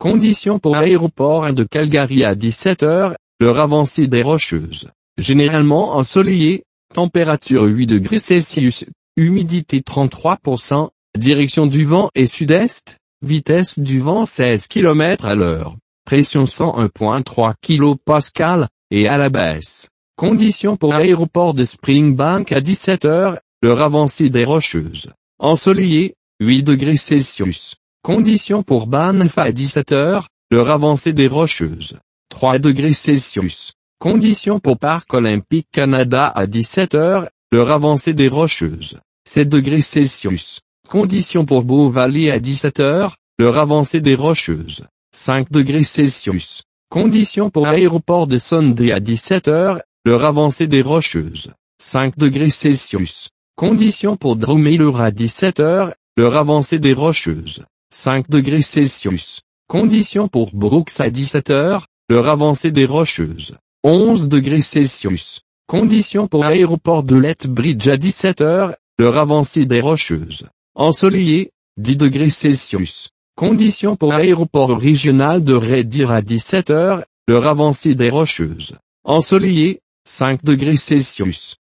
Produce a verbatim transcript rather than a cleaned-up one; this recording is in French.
Conditions pour aéroport de Calgary à dix-sept heures, l'heure avancée des Rocheuses. Généralement ensoleillé, température huit degrés Celsius, humidité trente-trois pour cent, direction du vent est sud-est, vitesse du vent seize kilomètres à l'heure, pression cent un virgule trois kilopascales, et à la baisse. Conditions pour aéroport de Springbank à dix-sept heures, l'heure avancée des Rocheuses. Ensoleillé, huit degrés Celsius. Conditions pour Banff à dix-sept heures, l'heure avancée des Rocheuses. trois degrés Celsius. Conditions pour Parc Olympique Canada à dix-sept heures, l'heure avancée des Rocheuses. sept degrés Celsius. Conditions pour Bow Valley à dix-sept heures, l'heure avancée des Rocheuses. cinq degrés Celsius. Conditions pour aéroport de Sunday à dix-sept heures, l'heure avancée des Rocheuses. cinq degrés Celsius. Conditions pour Drumheller à dix-sept heures, l'heure avancée des Rocheuses. cinq degrés Celsius. Conditions pour Brooks à dix-sept heures, l'heure avancée des Rocheuses. onze degrés Celsius. Conditions pour aéroport de Lethbridge à dix-sept heures, l'heure avancée des Rocheuses. Ensoleillé, dix degrés Celsius. Conditions pour aéroport régional de Red Deer à dix-sept heures, l'heure avancée des Rocheuses. Ensoleillé, cinq degrés Celsius.